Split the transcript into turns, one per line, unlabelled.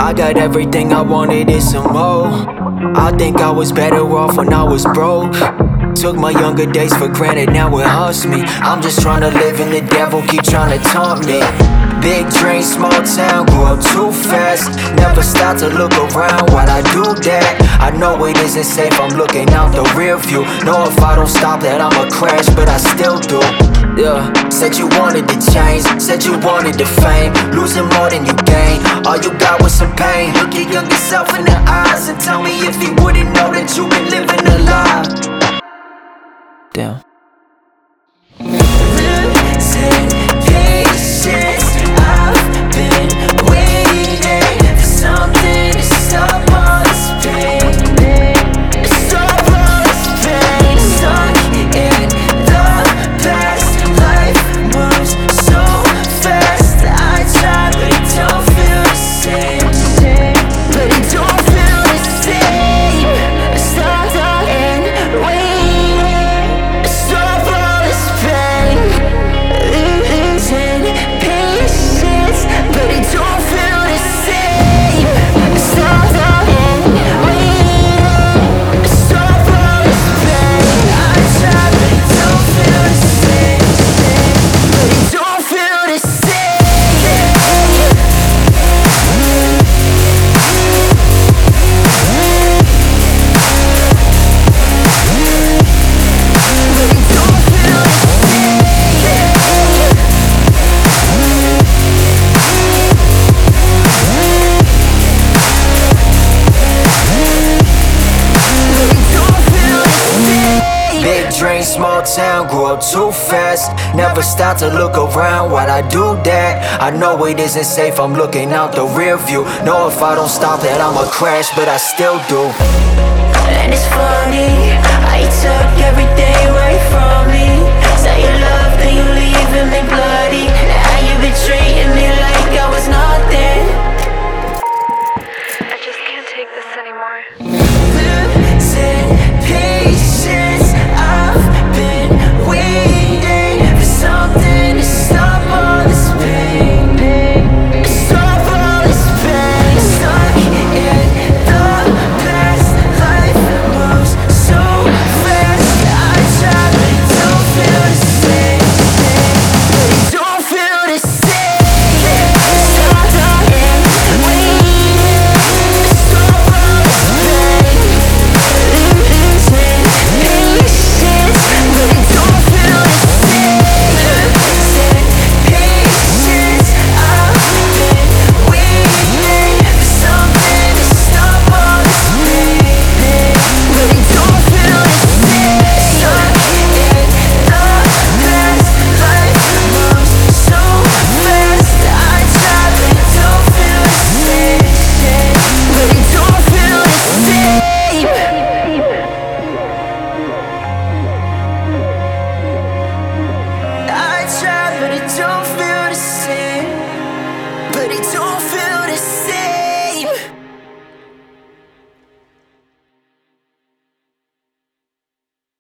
I got everything I wanted and some more. I think I was better off when I was broke. Took my younger days for granted, now it haunts me. I'm just trying to live and the devil keep trying to taunt me. Big dream, small town, grew up too fast. Never stop to look around while I do that. I know it isn't safe, I'm looking out the rear view. Know if I don't stop that I'ma crash, but I still do. Yeah, said you wanted to change, said you wanted the fame. Losing more than you gain, all you got was some pain. Look your younger self in the eyes and tell me if he wouldn't know that you've been living a lie. Damn. Losing patience, I've been waiting for something to stop all this pain. Stop all this pain. Stuck in the past, life moves so fast. I try but it don't feel the same. But it don't feel the same. Stuck and waiting. Stop all this pain. Losing patience, but it don't feel the same. Stop and waiting. Stop all this pain. I try but it don't feel the same. But it don't feel the same. Big dream, small town, grew up too fast. Never stop to look around while I do that. I know it isn't safe, I'm looking out the rear view. Know if I don't stop that I'ma crash, but I still do. And it's funny, how you took everything right from me. Say you love, then you leaving me bloody. Now you been treating me like I was nothing.